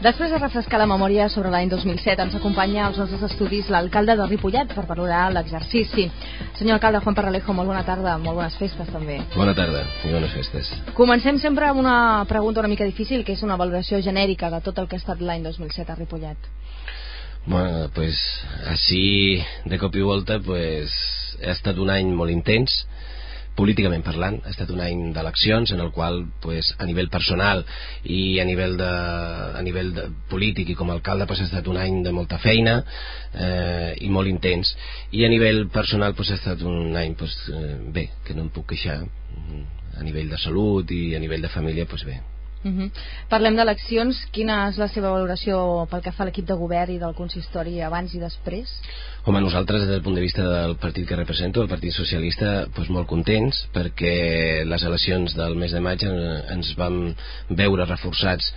Després de refrescar la memòria sobre l'any 2007, ens acompanya als nostres estudis l'alcalde de Ripollet per valorar l'exercici. Senyor alcalde, Juan Parralejo, molt bona tarda, molt bones festes també. Bona tarda i bones festes. Comencem sempre amb una pregunta una mica difícil, que és una valoració genèrica de tot el que ha estat l'any 2007 a Ripollet. Bueno, pues així de cop i volta pues, ha estat un any molt intens, políticament parlant. Ha estat un any d'eleccions en el qual pues, a nivell personal i a nivell de polític i com a alcalde pues, ha estat un any de molta feina i molt intens, i a nivell personal pues, ha estat un any pues, bé, que no em puc queixar. A nivell de salut i a nivell de família pues, bé. Parlem d'eleccions. Quina és la seva valoració pel que fa a l'equip de govern i del consistori abans i després? Home, nosaltres des del punt de vista del partit que represento, el Partit Socialista, doncs molt contents, perquè les eleccions del mes de maig ens vam veure reforçats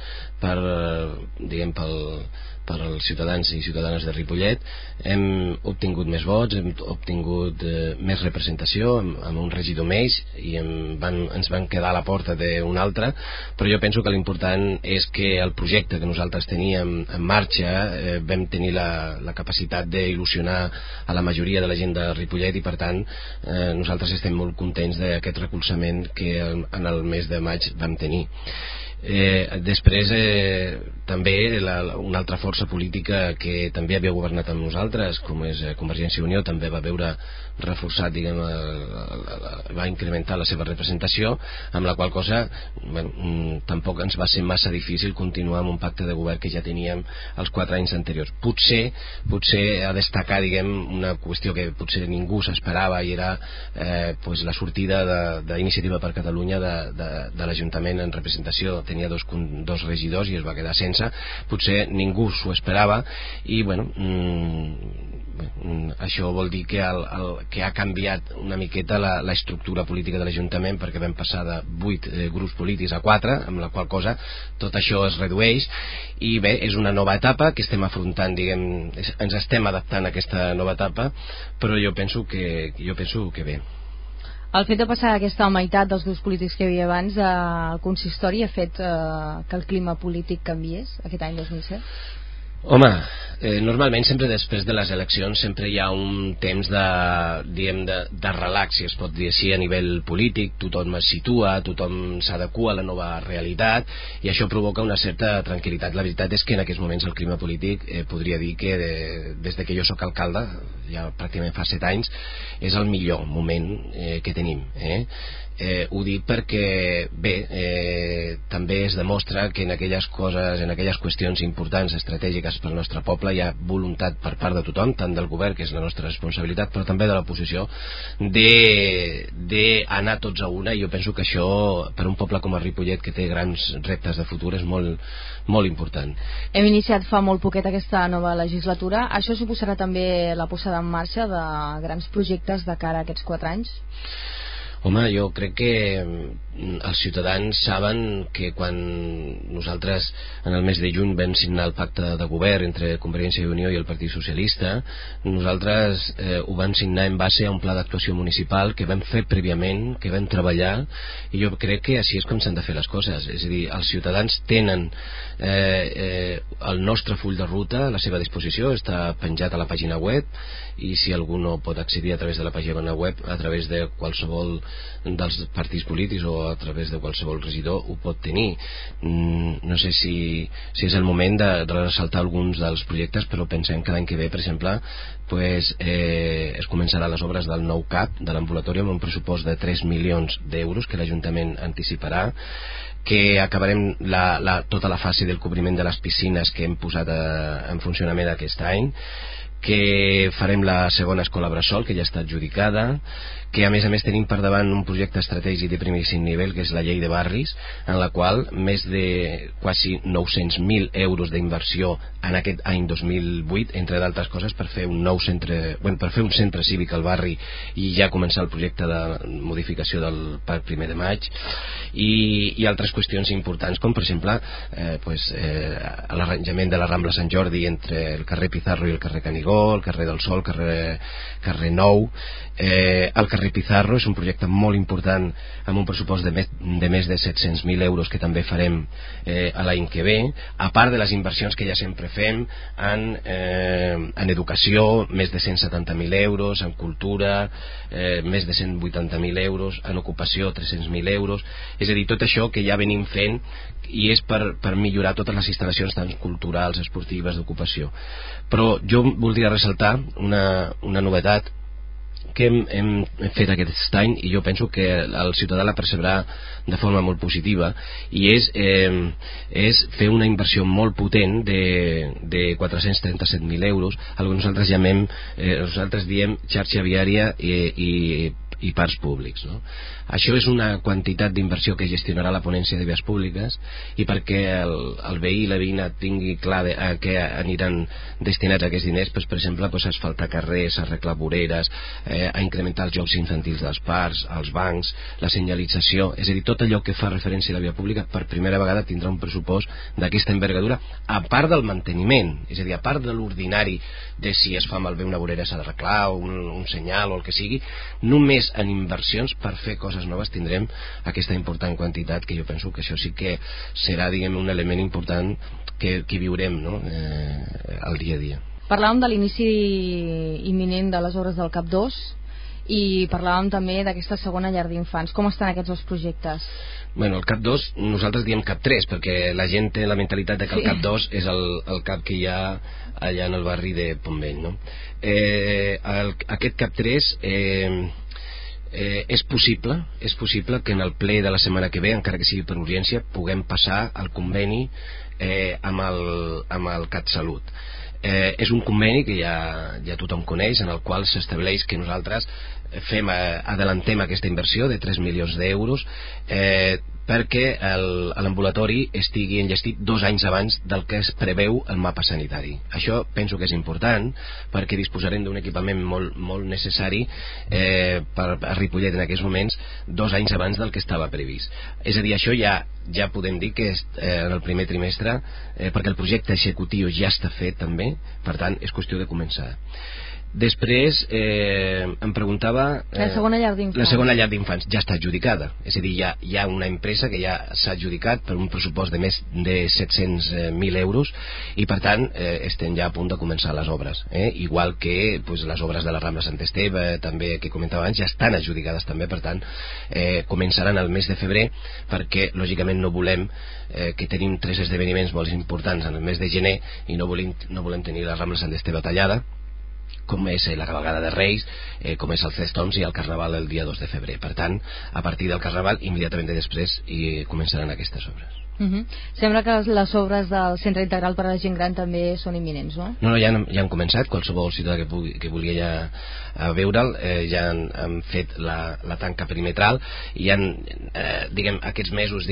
pels ciutadans i ciutadanes de Ripollet. Hem obtingut més vots, hem obtingut més representació, amb un regidor més, i ens van quedar a la porta d'un altre, però jo penso que l'important és que el projecte que nosaltres teníem en marxa vam tenir la capacitat d'il·lusionar a la majoria de la gent de Ripollet, i per tant nosaltres estem molt contents d'aquest recolzament que en el mes de maig vam tenir. Després també una altra força política que també havia governat amb nosaltres, com és Convergència i Unió, també va veure reforçat, va incrementar la seva representació, amb la qual cosa tampoc ens va ser massa difícil continuar amb un pacte de govern que ja teníem els 4 anys anteriors. Potser a destacar una qüestió que potser ningú s'esperava, i era la sortida d'Iniciativa per Catalunya de l'Ajuntament en representació. Tenia dos regidors i es va quedar sense. Potser ningú s'ho esperava, i això vol dir que ha canviat una miqueta l'estructura política de l'Ajuntament, perquè vam passar de 8 grups polítics a 4, amb la qual cosa tot això es redueix, i bé, és una nova etapa que estem afrontant, ens estem adaptant a aquesta nova etapa, però jo penso que bé. El fet de passar aquesta meitat dels grups polítics que hi havia abans al consistori ha fet que el clima polític canviés aquest any 2007? Home, normalment sempre després de les eleccions sempre hi ha un temps de relax, si es pot dir així, a nivell polític. Tothom es situa, tothom s'adequa a la nova realitat, i això provoca una certa tranquil·litat. La veritat és que en aquests moments el clima polític podria dir que des de que jo sóc alcalde, ja pràcticament fa 7 anys, és el millor moment que tenim. Ho dic perquè també es demostra que en aquelles qüestions importants, estratègiques pel nostre poble, hi ha voluntat per part de tothom, tant del govern, que és la nostra responsabilitat, però també de l'oposició, d'anar tots a una. I jo penso que això, per un poble com a Ripollet, que té grans reptes de futur, és molt, molt important. Hem iniciat fa molt poquet aquesta nova legislatura. Això suposarà també la posada en marxa de grans projectes de cara a aquests 4 anys? Home, jo crec que els ciutadans saben que quan nosaltres en el mes de juny vam signar el pacte de govern entre Convergència i Unió i el Partit Socialista, nosaltres ho vam signar en base a un pla d'actuació municipal que vam fer prèviament, que vam treballar, i jo crec que així és com s'han de fer les coses. És a dir, els ciutadans tenen el nostre full de ruta a la seva disposició, està penjat a la pàgina web, i si algú no pot accedir a través de la pàgina web, a través de qualsevol dels partits polítics o a través de qualsevol regidor ho pot tenir. No sé si és el moment de ressaltar alguns dels projectes, però pensem que l'any que ve, per exemple, es començarà les obres del nou CAP de l'ambulatori amb un pressupost de 3 milions d'euros que l'Ajuntament anticiparà, que acabarem tota la fase del cobriment de les piscines que hem posat en funcionament aquest any, que farem la segona escola bressol, que ja està adjudicada, que a més tenim per davant un projecte estratègic de primíssim nivell, que és la llei de barris, en la qual més de quasi 900.000 euros d'inversió en aquest any 2008, entre d'altres coses, per fer un un centre cívic al barri i ja començar el projecte de modificació del Parc 1 de Maig, i altres qüestions importants, com per exemple l'arranjament de la Rambla Sant Jordi entre el carrer Pizarro i el carrer Canigó, Canigó, el carrer del Sol, carrer Nou. El carrer Pizarro és un projecte molt important amb un pressupost de més de 700.000 euros que també farem l'any que ve, a part de les inversions que ja sempre fem en educació, més de 170.000 euros, en cultura, més de 180.000 euros, en ocupació 300.000 euros, és a dir, tot això que ja venim fent, i és per millorar totes les instal·lacions tant culturals, esportives, d'ocupació. Però jo voldria ressaltar una novetat que hem fet aquest any, i jo penso que el ciutadà la percebrà de forma molt positiva, i és fer una inversió molt potent de 437.000 euros, el que nosaltres diem xarxa viària i parcs públics, no? Això és una quantitat d'inversió que gestionarà la ponència de vies públiques, i perquè el veí i la veïna tingui clar a què aniran destinats aquests diners, per exemple, asfaltar carrers, arreglar voreres, a incrementar els jocs infantils dels parcs, els bancs, la senyalització, és a dir, tot allò que fa referència a la via pública per primera vegada tindrà un pressupost d'aquesta envergadura, a part del manteniment, és a dir, a part de l'ordinari de si es fa malbé una vorera s'ha d'arreglar, un senyal o el que sigui. Només en inversions per fer coses noves tindrem aquesta important quantitat, que jo penso que això sí que serà, diguem, un element important que viurem, no? El dia a dia. Parlàvem de l'inici imminent de les obres del CAP 2 i parlàvem també d'aquesta segona llar d'infants. Com estan aquests dos projectes? Bueno, el CAP 2, nosaltres diem CAP 3 perquè la gent té la mentalitat de que el CAP 2 és el CAP que hi ha allà en el barri de Pontvell, no? Aquest CAP 3 és possible que en el ple de la setmana que ve, encara que sigui per urgència, puguem passar el conveni amb el CatSalut. És un conveni que ja tothom coneix, en el qual s'estableix que nosaltres adelantem aquesta inversió de 3 milions d'euros perquè l'ambulatori estigui enllestit 2 anys abans del que es preveu el mapa sanitari. Això penso que és important perquè disposarem d'un equipament molt necessari a Ripollet en aquests moments 2 anys abans del que estava previst. És a dir, això ja podem dir que en el primer trimestre, perquè el projecte executiu ja està fet també, per tant és qüestió de començar. Després em preguntava la segona llar d'infants. La segona llar d'infants ja està adjudicada, és a dir, hi ha una empresa que ja s'ha adjudicat per un pressupost de més de 700.000 euros, i per tant estem ja a punt de començar les obres, igual que les obres de la Rambla Sant Esteve també, que comentava abans, ja estan adjudicades també. Per tant començaran el mes de febrer, perquè lògicament no volem que tenim 3 esdeveniments molt importants en el mes de gener i no volem tenir la Rambla Sant Esteve tallada, com és la cavalgada de Reis, com és el Festoms i el Carnaval el dia 2 de febrer. Per tant, a partir del Carnaval, immediatament després començaran aquestes obres. Sembla que les obres del Centre Integral per a la Gent Gran també són imminents, no? No, ja han començat. Qualsevol ciutadà que vulgui ja veure'l, ja han fet la tanca perimetral, i aquests mesos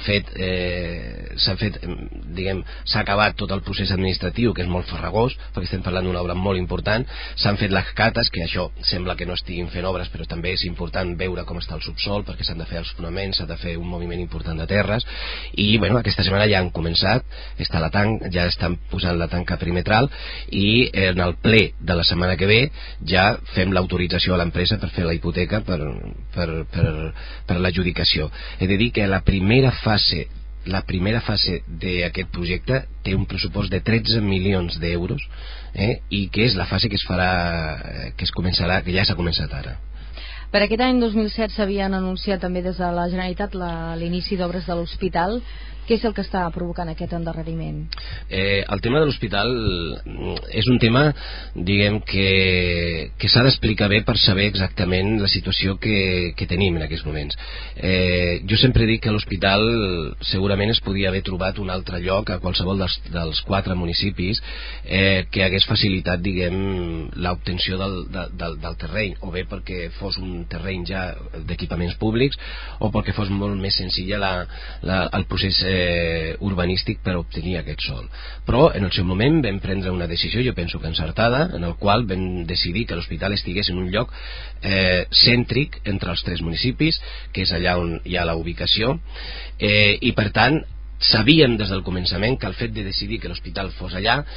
s'ha acabat tot el procés administratiu, que és molt farragós, perquè estem parlant d'una obra molt important. S'han fet les cates, que això sembla que no estiguin fent obres, però també és important veure com està el subsol, perquè s'han de fer els fonaments, s'ha de fer un moviment important de terres, i aquesta setmana ja han començat, ja estan posant la tanca perimetral, i en el ple de la setmana que ve ja fem l'autorització a l'empresa per fer la hipoteca per l'adjudicació. He de dir que la primera fase d'aquest projecte té un pressupost de 13 milions d'euros, i que és la fase que ja s'ha començat ara. Per aquest any 2007 s'havien anunciat també des de la Generalitat l'inici d'obres de l'hospital. Què és el que està provocant aquest endarreriment? El tema de l'hospital és un tema, diguem, que s'ha d'explicar bé per saber exactament la situació que tenim en aquests moments. Jo sempre dic que l'hospital segurament es podia haver trobat un altre lloc a qualsevol dels 4 municipis que hagués facilitat, diguem, l'obtenció del terreny, o bé perquè fos un terreny ja d'equipaments públics, o perquè fos molt més senzill el procés urbanístic per obtenir aquest sòl. Però en el seu moment vam prendre una decisió, jo penso que encertada, en el qual vam decidir que l'hospital estigués en un lloc cèntric entre els 3 municipis, que és allà on hi ha la ubicació, i per tant sabíem des del començament que el fet de decidir que l'hospital fos allà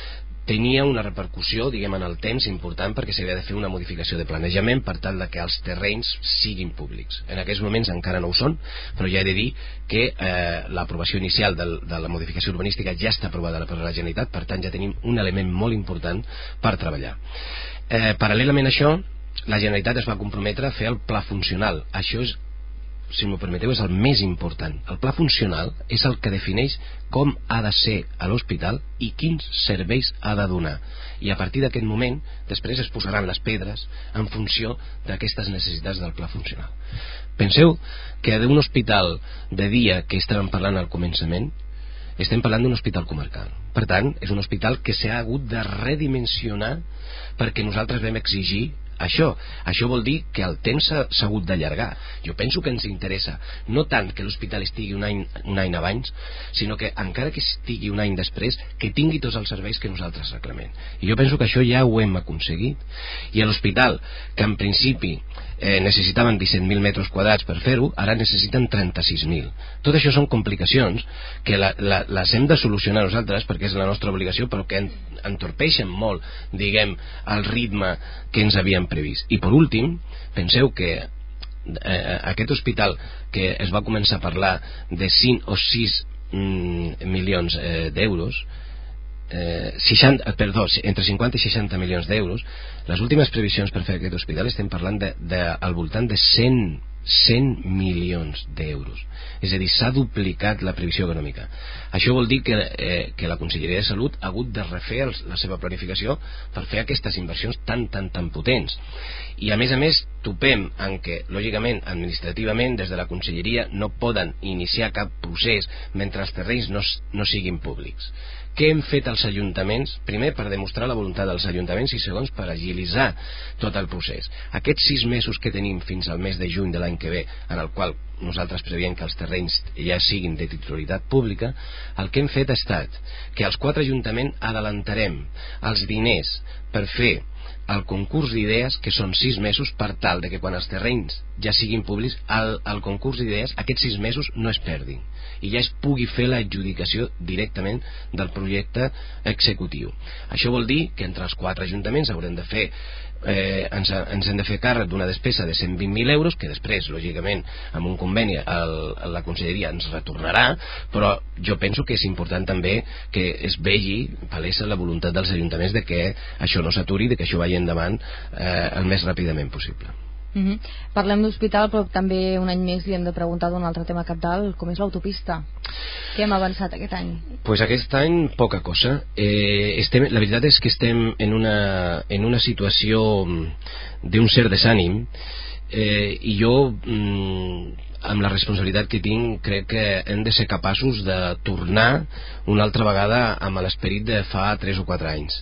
tenia una repercussió, diguem, en el temps important, perquè s'havia de fer una modificació de planejament per tal que els terrenys siguin públics. En aquests moments encara no ho són, però ja he de dir que l'aprovació inicial de la modificació urbanística ja està aprovada per la Generalitat, per tant ja tenim un element molt important per treballar. Paral·lelament a això, la Generalitat es va comprometre a fer el pla funcional. Això és, si m'ho permeteu, és el més important. El pla funcional és el que defineix com ha de ser a l'hospital i quins serveis ha de donar. I a partir d'aquest moment, després es posaran les pedres en funció d'aquestes necessitats del pla funcional. Penseu que d'un hospital de dia que estàvem parlant al començament, estem parlant d'un hospital comarcal. Per tant, és un hospital que s'ha hagut de redimensionar perquè nosaltres vam exigir això. Això vol dir que el temps s'ha hagut d'allargar. Jo penso que ens interessa no tant que l'hospital estigui un any abans, sinó que encara que estigui un any després, que tingui tots els serveis que nosaltres reclamem. I jo penso que això ja ho hem aconseguit. I a l'hospital, que en principi necessitaven 17.000 metres quadrats per fer-ho, ara necessiten 36.000. Tot això són complicacions que les hem de solucionar nosaltres perquè és la nostra obligació, però que entorpeixen molt, diguem, el ritme que ens havíem previst. I per últim, penseu que aquest hospital que es va començar a parlar de 5 o 6 milions d'euros, entre 50 i 60 milions d'euros, les últimes previsions per fer aquest hospital estem parlant al voltant de 100 milions d'euros. És a dir, s'ha duplicat la previsió econòmica. Això vol dir que la Conselleria de Salut ha hagut de refer la seva planificació per fer aquestes inversions tan potents. I a més topem en què, lògicament, administrativament, des de la Conselleria no poden iniciar cap procés mentre els terrenys no siguin públics. Què hem fet als ajuntaments? Primer, per demostrar la voluntat dels ajuntaments, i segons, per agilitzar tot el procés. Aquests 6 mesos que tenim fins al mes de juny de l'any que ve, en el qual nosaltres preveiem que els terrenys ja siguin de titularitat pública, el que hem fet ha estat que als 4 ajuntaments adelantarem els diners per fer el concurs d'idees, que són 6 mesos, per tal de que quan els terrenys ja siguin públics, el concurs d'idees, aquests 6 mesos no es perdin i ja es pugui fer l'adjudicació directament del projecte executiu. Això vol dir que entre els 4 ajuntaments haurem de fer ens hem de fer càrrec d'una despesa de 120.000 euros, que després, lògicament, amb un conveni la Conselleria ens retornarà, però jo penso que és important també que es vegi palesa la voluntat dels ajuntaments de que això no s'aturi, de que això vagi endavant el més ràpidament possible. Parlem d'hospital, però també un any més li hem de preguntar d'un altre tema cabdal, com és l'autopista. Què hem avançat aquest any? Pues aquest any poca cosa. La veritat és que estem en una situació d'un cert desànim, i jo, amb la responsabilitat que tinc, crec que hem de ser capaços de tornar una altra vegada amb l'esperit de fa 3 o 4 anys.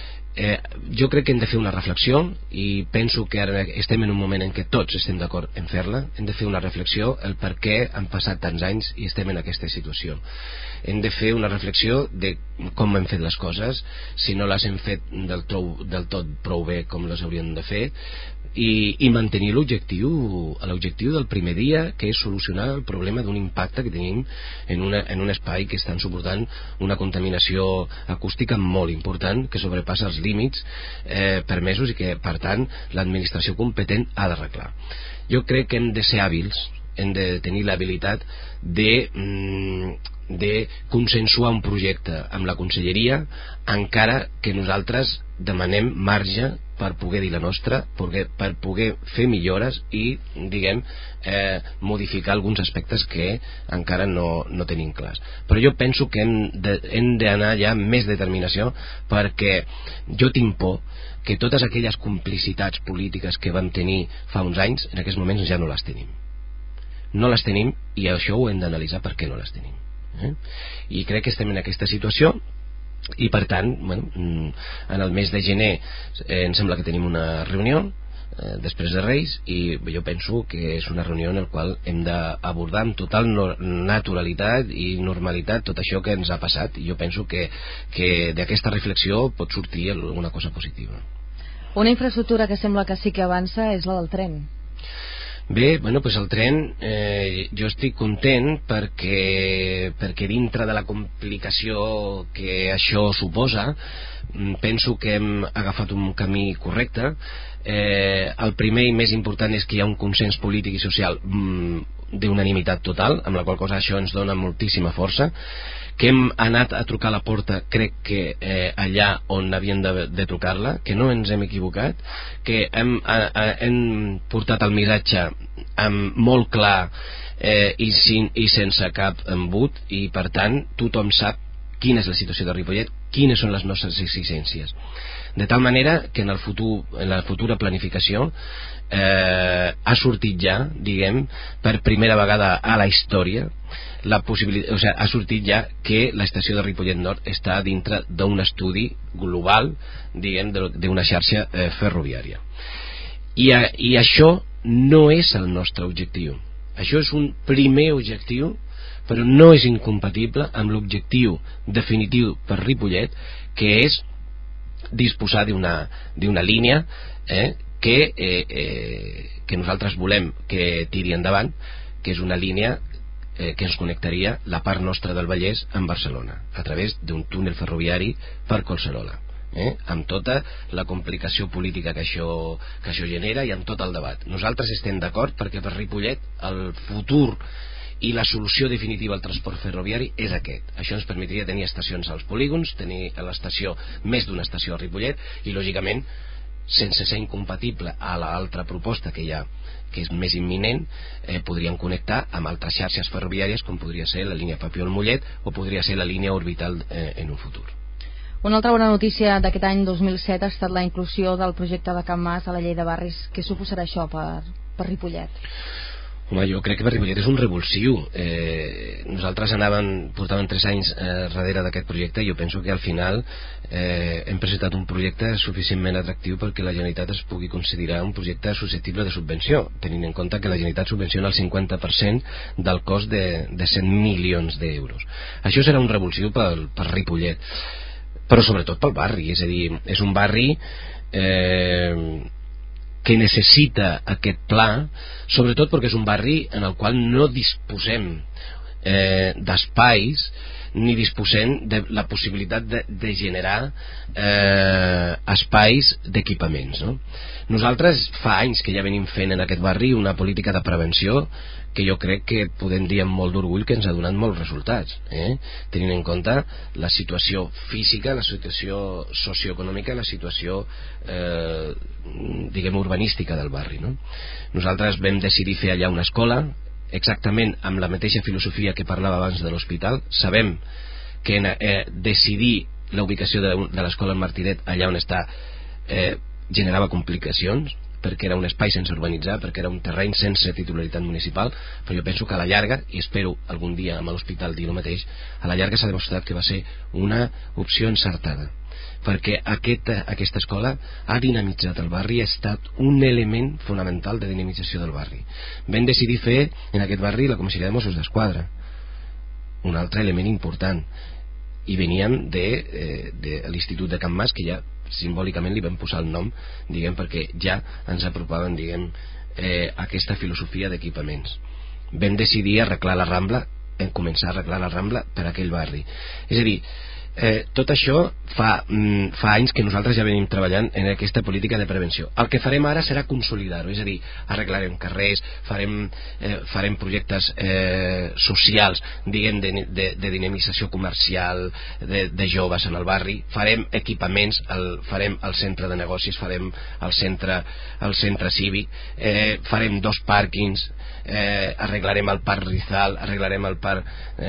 Jo crec que hem de fer una reflexió, i penso que ara estem en un moment en què tots estem d'acord en fer-la. Hem de fer una reflexió el per què han passat tants anys i estem en aquesta situació. Hem de fer una reflexió de com hem fet les coses, si no les hem fet del tot prou bé com les hauríem de fer, i mantenir l'objectiu del primer dia, que és solucionar el problema d'un impacte que tenim en un espai que estan suportant una contaminació acústica molt important, que sobrepassa els límits permesos i que, per tant, l'administració competent ha d'arreglar. Jo crec que hem de ser hàbils, hem de tenir l'habilitat de consensuar un projecte amb la Conselleria, encara que nosaltres demanem marge per poder dir la nostra, per poder fer millores i, diguem, modificar alguns aspectes que encara no tenim clars. Però jo penso que hem d'anar ja amb més determinació, perquè jo tinc por que totes aquelles complicitats polítiques que vam tenir fa uns anys, en aquests moments ja no les tenim. No les tenim, i això ho hem d'analitzar per què no les tenim. I crec que estem en aquesta situació, i per tant, en el mes de gener em sembla que tenim una reunió després de Reis, i jo penso que és una reunió en la qual hem d'abordar amb total naturalitat i normalitat tot això que ens ha passat, i jo penso que d'aquesta reflexió pot sortir alguna cosa positiva. Una infraestructura que sembla que sí que avança és la del tren. Bé, bueno, pues el tren jo estic content perquè dintre de la complicació que això suposa penso que hem agafat un camí correcte. El primer i més important és que hi ha un consens polític i social d'unanimitat total, amb la qual cosa això ens dona moltíssima força, que hem anat a trucar a la porta, crec que allà on havíem de trucar-la, que no ens hem equivocat, que hem portat el missatge molt clar i sense cap embut, i per tant tothom sap quina és la situació de Ripollet, quines són les nostres exigències, de tal manera que en la futura planificació ha sortit ja, diguem, per primera vegada a la història la possibilitat, o sigui, ha sortit ja que l'estació de Ripollet Nord està dintre d'un estudi global, diguem, d'una xarxa ferroviària. I això no és el nostre objectiu. Això és un primer objectiu, però no és incompatible amb l'objectiu definitiu per Ripollet, que és disposar d'una línia que nosaltres volem que tiri endavant, que és una línia que ens connectaria la part nostra del Vallès amb Barcelona a través d'un túnel ferroviari per Collserola, amb tota la complicació política que això genera i amb tot el debat. Nosaltres estem d'acord perquè per Ripollet el futur i la solució definitiva al transport ferroviari és aquest. Això ens permetria tenir estacions als polígons, tenir a l'estació més d'una estació a Ripollet i lògicament sense ser incompatible a l'altra proposta que hi ha, que és més imminent, podríem connectar amb altres xarxes ferroviàries com podria ser la línia Papiol-Mollet o podria ser la línia orbital en un futur. Una altra bona notícia d'aquest any 2007 ha estat la inclusió del projecte de Can Mas a la llei de barris. Què suposarà això per Ripollet? Home, jo crec que per Ripollet és un revulsiu. Nosaltres portàvem 3 anys darrere d'aquest projecte i jo penso que al final hem presentat un projecte suficientment atractiu perquè la Generalitat es pugui considerar un projecte susceptible de subvenció, tenint en compte que la Generalitat subvenciona el 50% del cost de 100 milions d'euros. Això serà un revulsiu per Ripollet, però sobretot pel barri, és a dir, és un barri que necessita aquest pla, sobretot perquè és un barri en el qual no disposem d'espais ni disposem de la possibilitat de generar espais d'equipaments, no? Nosaltres fa anys que ja venim fent en aquest barri una política de prevenció que jo crec que podem dir amb molt d'orgull que ens ha donat molts resultats, tenint en compte la situació física, la situació socioeconòmica, la situació diguem urbanística del barri, no? Nosaltres vam decidir fer allà una escola exactament amb la mateixa filosofia que parlava abans de l'hospital. Sabem que decidir la ubicació de l'escola en Martinet allà on està generava complicacions perquè era un espai sense urbanitzar, perquè era un terreny sense titularitat municipal, però jo penso que a la llarga, i espero algun dia amb l'hospital dir el mateix, a la llarga s'ha demostrat que va ser una opció encertada, perquè aquesta escola ha dinamitzat el barri, ha estat un element fonamental de dinamització del barri. Vam decidir fer en aquest barri la comissaria de Mossos d'Esquadra, un altre element important, i veníem de l'Institut de Can Mas, que ja simbòlicament li vam posar el nom, diguem, perquè ja ens apropaven, diguem, aquesta filosofia d'equipaments. Vam decidir arreglar la Rambla, començar a arreglar la Rambla per aquell barri. És a dir, tot això fa anys que nosaltres ja venim treballant en aquesta política de prevenció. El que farem ara serà consolidar-ho, és a dir, arreglarem carrers, farem projectes socials, diguem, de dinamització comercial de joves en el barri, farem equipaments, farem el centre de negocis, farem el centre cívic, farem 2 pàrquings, arreglarem el parc Rizal, arreglarem el parc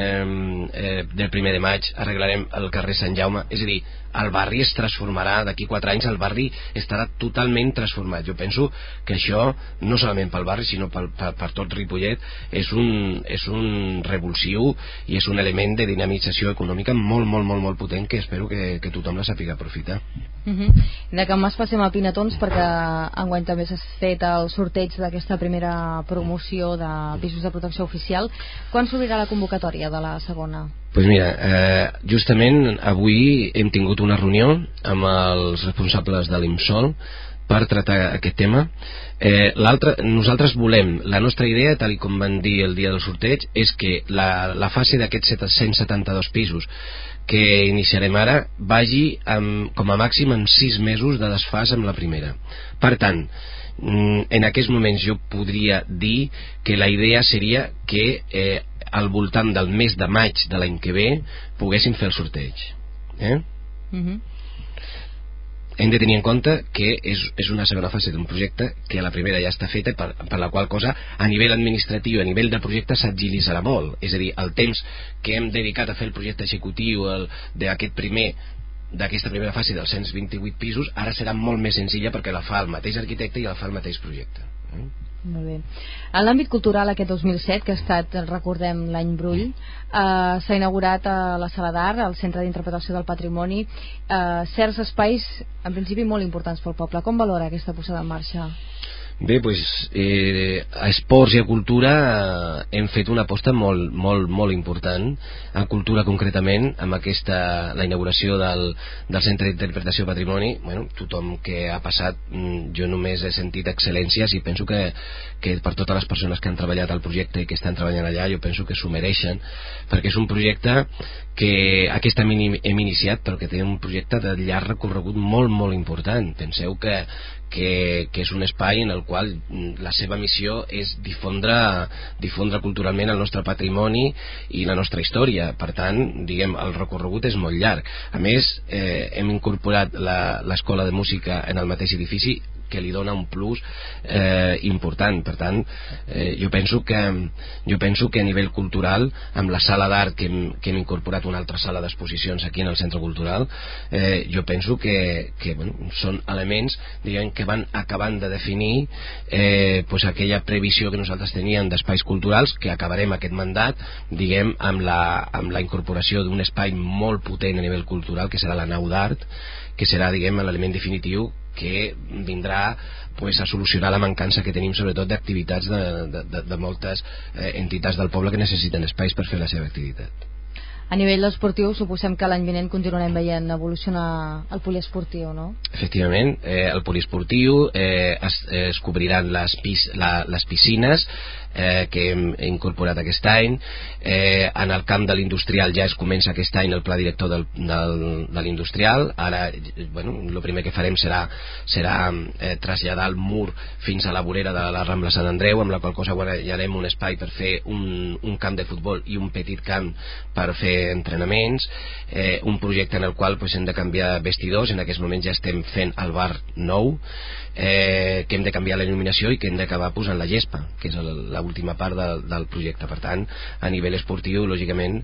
del 1 de maig, arreglarem el carrer Sant Jaume. És a dir, el barri es transformarà, d'aquí 4 anys el barri estarà totalment transformat. Jo penso que això no solament pel barri sinó per tot Ripollet és un revulsiu i és un element de dinamització econòmica molt potent que espero que tothom la sàpiga aprofitar. De Can Mas passem a Pinatons, perquè enguany també s'ha fet el sorteig d'aquesta primera promoció de pisos de protecció oficial. Quan s'obrirà la convocatòria de la segona? Doncs mira, justament avui hem tingut una reunió amb els responsables de l'IMSOL per tractar aquest tema. Nosaltres volem, la nostra idea, tal com van dir el dia del sorteig, és que la fase d'aquests 172 pisos que iniciarem ara vagi com a màxim en 6 mesos de desfàs amb la primera. Per tant, en aquests moments jo podria dir que la idea seria que al voltant del mes de maig de l'any que ve poguéssim fer el sorteig. Hem de tenir en compte que és una segona fase d'un projecte que a la primera ja està feta, per la qual cosa a nivell administratiu, a nivell de projecte s'agilitzarà molt, és a dir, el temps que hem dedicat a fer el projecte executiu d'aquesta primera fase dels 128 pisos ara serà molt més senzilla perquè la fa el mateix arquitecte i la fa el mateix projecte. Molt bé. En l'àmbit cultural, aquest 2007, que ha estat, recordem, l'any Brull, s'ha inaugurat a la Sala d'Art, al Centre d'Interpretació del Patrimoni, certs espais, en principi, molt importants pel poble. Com valora aquesta posada en marxa? Bé, doncs a esports i a cultura hem fet una aposta molt important, a cultura concretament, amb la inauguració del Centre d'Interpretació del Patrimoni. Tothom que ha passat, jo només he sentit excel·lències i penso que per totes les persones que han treballat al projecte i que estan treballant allà, jo penso que s'ho mereixen, perquè és un projecte que aquest any hem iniciat, però que té un projecte de llarg recorregut molt important. Penseu que és un espai en el qual la seva missió és difondre culturalment el nostre patrimoni i la nostra història. Per tant, diguem, el recorregut és molt llarg. A més, hem incorporat l'escola de música en el mateix edifici, que li dona un plus important. Per tant, jo penso que a nivell cultural, amb la sala d'art que hem incorporat una altra sala d'exposicions aquí en el centre cultural, jo penso que són elements, diguem, que van acabant de definir aquella previsió que nosaltres teníem d'espais culturals, que acabarem aquest mandat, diguem, amb la incorporació d'un espai molt potent a nivell cultural, que serà la nau d'art, que serà, diguem, l'element definitiu que vindrà a solucionar la mancança que tenim sobretot d'activitats de moltes entitats del poble que necessiten espais per fer la seva activitat. A nivell esportiu, suposem que l'any vinent continuarem veient evolucionar el poliesportiu, no? Efectivament, el poliesportiu, es cobriran les piscines que hem incorporat aquest any. En el camp de l'industrial ja es comença aquest any el pla director de l'industrial. Ara, el primer que farem serà traslladar el mur fins a la vorera de la Rambla Sant Andreu, amb la qual cosa guanyarem un espai per fer un camp de futbol i un petit camp per fer entrenaments, un projecte en el qual hem de canviar vestidors. En aquest moment ja estem fent el bar nou, que hem de canviar la il·luminació i que hem d'acabar posant la gespa, que és l'última part del projecte. Per tant, a nivell esportiu, lògicament,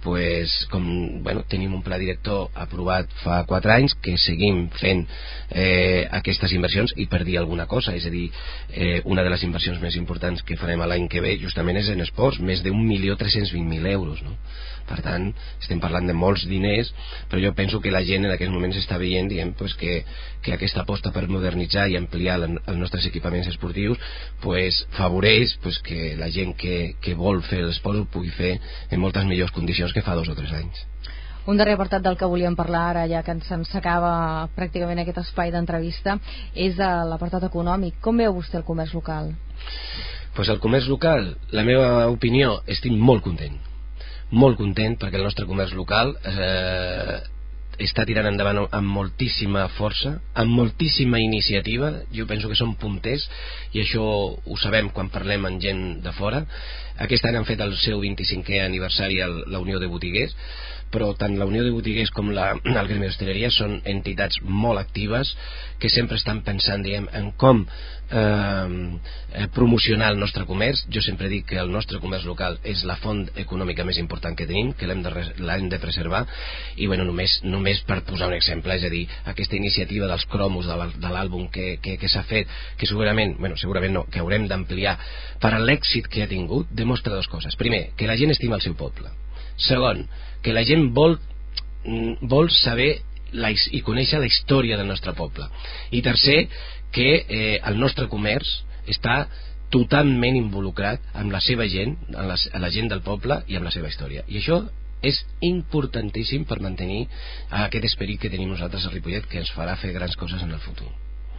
tenim un pla director aprovat fa 4 anys, que seguim fent aquestes inversions. I per dir alguna cosa, és a dir, una de les inversions més importants que farem l'any que ve justament és en esports, més de 1.320.000 euros, no? Per tant, estem parlant de molts diners, però jo penso que la gent en aquests moments està veient, diguem, que aquesta aposta per modernitzar i ampliar els nostres equipaments esportius favoreix que la gent que vol fer l'esport ho pugui fer en moltes millors condicions que fa 2 o 3 anys. Un darrer apartat del que volíem parlar ara, ja que se'ns acaba pràcticament aquest espai d'entrevista, és l'apartat econòmic. Com veu vostè el comerç local? El comerç local, la meva opinió, estic molt content perquè el nostre comerç local està tirant endavant amb moltíssima força, amb moltíssima iniciativa. Jo penso que som punters i això ho sabem quan parlem amb gent de fora. Aquest any han fet el seu 25è aniversari a la Unió de Botiguers, però tant la Unió de Botiguers com el Gremi d'Hostaleria són entitats molt actives que sempre estan pensant, diguem, en com promocionar el nostre comerç. Jo sempre dic que el nostre comerç local és la font econòmica més important que tenim, que l'hem de preservar. I només per posar un exemple, és a dir, aquesta iniciativa dels cromos de l'àlbum que s'ha fet, que segurament no, que haurem d'ampliar, per l'èxit que ha tingut, demostra 2 coses. Primer, que la gent estima el seu poble. Segon, que la gent vol saber i conèixer la història del nostre poble. I tercer, que el nostre comerç està totalment involucrat amb la seva gent, amb la gent del poble i amb la seva història. I això és importantíssim per mantenir aquest esperit que tenim nosaltres a Ripollet, que ens farà fer grans coses en el futur.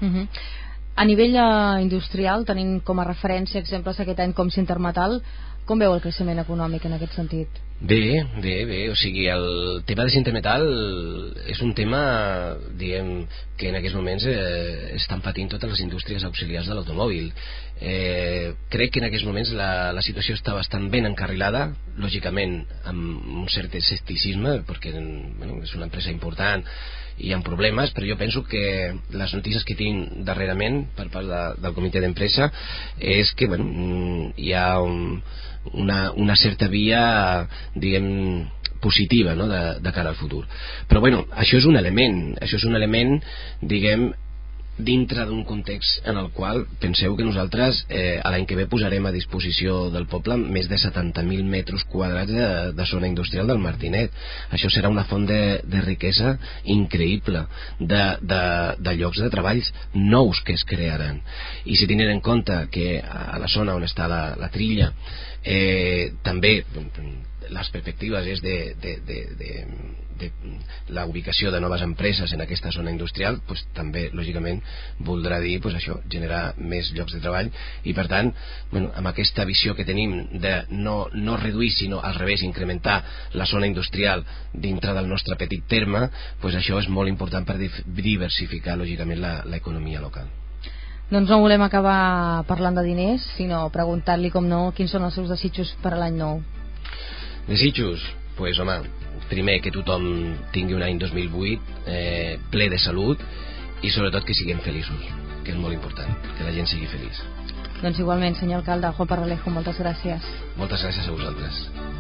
A nivell industrial, tenint com a referència exemples aquest any com Sintermetal, com veu el creixement econòmic en aquest sentit? Bé, o sigui, el tema de Sintermetal és un tema, diguem, que en aquests moments estan patint totes les indústries auxiliars de l'automòbil. Crec que en aquests moments la situació està bastant ben encarrilada, lògicament amb un cert escepticisme, perquè és una empresa important i hi ha problemes, però jo penso que les notícies que tinc darrerament per part del comitè d'empresa és que hi ha una certa via, diguem, positiva, no? de cara al futur. Però això és un element, diguem, dintre d'un context en el qual penseu que nosaltres l'any que ve posarem a disposició del poble més de 70.000 metres quadrats de zona industrial del Martinet. Això serà una font de riquesa increïble, de llocs de treballs nous que es crearan. I si tenint en compte que a la zona on està la Trilla també les perspectives és de la ubicació de noves empreses en aquesta zona industrial, també lògicament voldrà dir això, generar més llocs de treball i per tant amb aquesta visió que tenim de no reduir sinó al revés, incrementar la zona industrial dintre del nostre petit terme, això és molt important per diversificar lògicament l'economia local. Doncs no volem acabar parlant de diners, sinó preguntar-li, com no, quins són els seus desitjos per a l'any nou. Desitjos? Home, primer que tothom tingui un any 2008 ple de salut i sobretot que siguem feliços, que és molt important, que la gent sigui feliç. Doncs igualment, senyor alcalde Juan Parralejo, moltes gràcies. Moltes gràcies a vosaltres.